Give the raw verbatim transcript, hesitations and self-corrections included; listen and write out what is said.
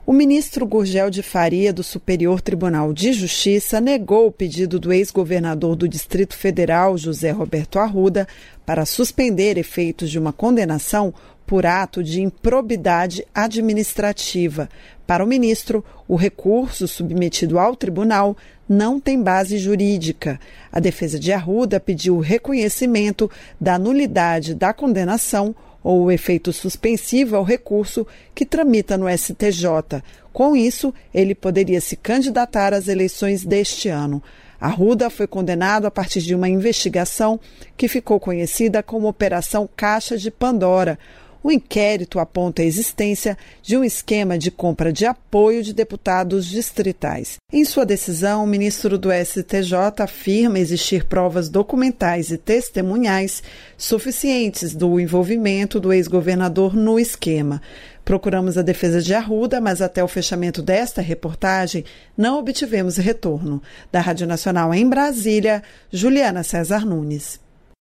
O ministro Gurgel de Faria, do Superior Tribunal de Justiça, negou o pedido do ex-governador do Distrito Federal, José Roberto Arruda, para suspender efeitos de uma condenação por ato de improbidade administrativa. Para o ministro, o recurso submetido ao tribunal não tem base jurídica. A defesa de Arruda pediu o reconhecimento da nulidade da condenação ou o efeito suspensivo ao recurso que tramita no S T J. Com isso, ele poderia se candidatar às eleições deste ano. Arruda foi condenado a partir de uma investigação que ficou conhecida como Operação Caixa de Pandora. O inquérito aponta a existência de um esquema de compra de apoio de deputados distritais. Em sua decisão, o ministro do S T J afirma existir provas documentais e testemunhais suficientes do envolvimento do ex-governador no esquema. Procuramos a defesa de Arruda, mas até o fechamento desta reportagem não obtivemos retorno. Da Rádio Nacional em Brasília, Juliana César Nunes.